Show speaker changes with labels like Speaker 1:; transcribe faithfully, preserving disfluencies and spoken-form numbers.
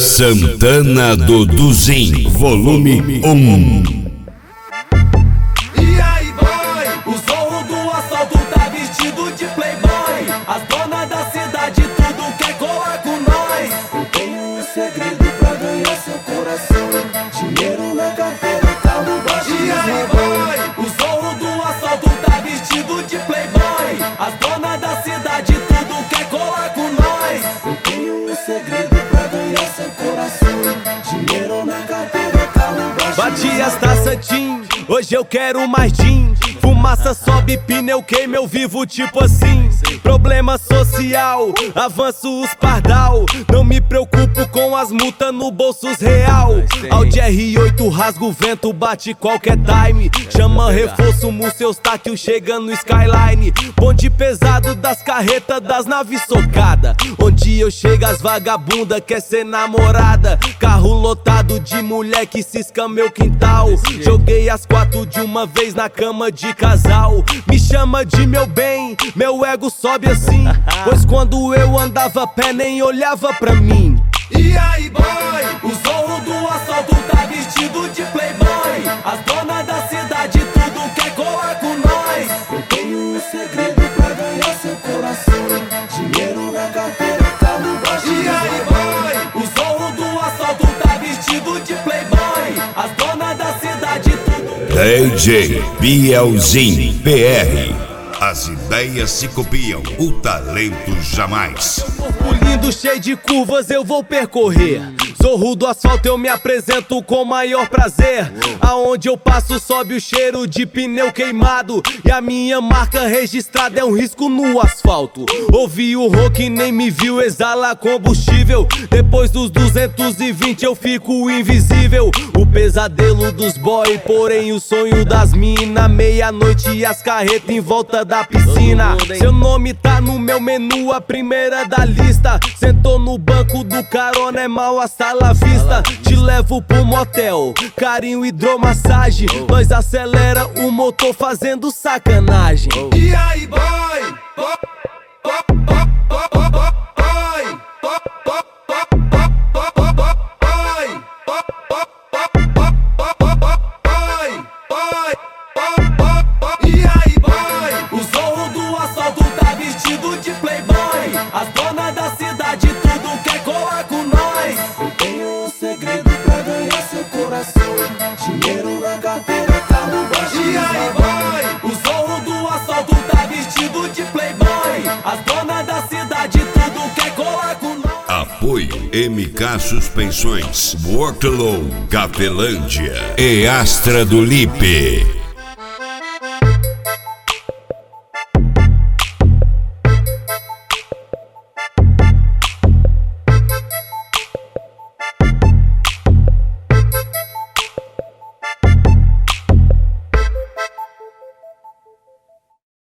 Speaker 1: Santana do Duzin, volume um.
Speaker 2: E aí, boy, o zorro do assalto tá vestido de playboy. As donas da cidade tudo quer colar com nós. Eu tenho um segredo pra ganhar seu coração: dinheiro na carteira, carro baixo. E aí, boy, o zorro do assalto tá vestido de playboy. As donas da cidade tudo quer colar com nós. Eu tenho um segredo pra ganhar seu coração: dinheiro na carteira, carro baixo.
Speaker 3: Bati as taças Tim, hoje eu quero mais gin. Fumaça sobe, pneu queima, eu vivo tipo assim. Problema social, avanço os pardal. Não me preocupo com as multas no bolsos real. Audi R oito rasga o vento, bate qualquer time. Chama reforço, Múcio Eustáquio chega no Skyline. Bonde pesado das carretas das naves socada. Onde eu chego as vagabunda quer ser namorada. Carro lotado de mulher que cisca meu quintal. Joguei as quatro de uma vez na cama de casal. Me chama de meu bem, meu ego sobe assim. Pois quando eu andava a pé nem olhava pra mim.
Speaker 2: E aí, boy, o zorro do assalto tá vestido de playboy. As donas da cidade tudo quer colar com nós. Eu tenho um segredo pra ganhar seu coração: dinheiro na carteira, carro baixo. E aí, boy, o zorro do assalto tá vestido de playboy. As donas da cidade tudo
Speaker 1: D J Bielzinho P R. As ideias se copiam, o talento jamais.
Speaker 3: Corpo lindo, cheio de curvas, eu vou percorrer. Zorro do asfalto, eu me apresento com maior prazer. Aonde eu passo sobe o cheiro de pneu queimado. E a minha marca registrada é um risco no asfalto. Ouvi o rock, nem me viu, exala combustível. Depois dos duzentos e vinte eu fico invisível. O pesadelo dos boy, porém o sonho das mina. Meia-noite e as carretas em volta da piscina. Seu nome tá no meu menu, a primeira da lista. Sentou no banco do carona, é mal hasta la vista. Te levo pro motel, carinho, hidromassagem. Nós acelera o motor fazendo sacanagem.
Speaker 2: E aí, boy, boy, boy, boy, boy, boy, boy. E aí, boy, o zorro do assalto tá vestido de playboy. As donas da cidade tudo quer colar com nós. Eu tenho um segredo pra ganhar seu coração: dinheiro na carteira, carro baixo. E aí, boy, o zorro do assalto tá vestido de playboy. As donas da cidade tudo quer colar com nós.
Speaker 1: Apoio M K Suspensões, Worklow, Cafelândia e Astra do Lipe.